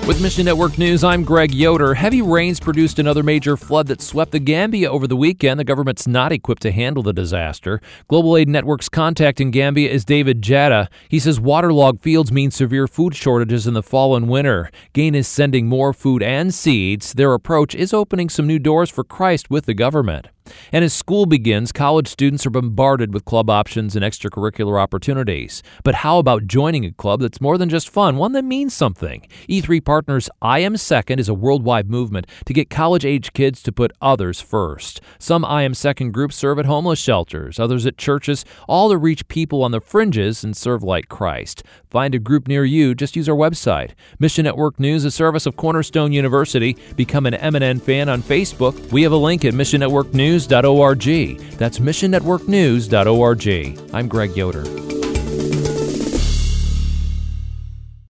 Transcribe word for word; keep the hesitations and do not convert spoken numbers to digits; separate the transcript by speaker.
Speaker 1: With Mission Network News, I'm Greg Yoder. Heavy rains produced another major flood that swept the Gambia over the weekend. The government's not equipped to handle the disaster. Global Aid Network's contact in Gambia is David Jada. He says waterlogged fields mean severe food shortages in the fall and winter. GAIN is sending more food and seeds. Their approach is opening some new doors for Christ with the government. And as school begins, college students are bombarded with club options and extracurricular opportunities. But how about joining a club that's more than just fun, one that means something? E three Partners I Am Second is a worldwide movement to get college-age kids to put others first. Some I Am Second groups serve at homeless shelters, others at churches, all to reach people on the fringes and serve like Christ. Find a group near you. Just use our website. Mission Network News, a service of Cornerstone University. Become an M N N fan on Facebook. We have a link at mission network news dot org. That's mission network news dot org. I'm Greg Yoder.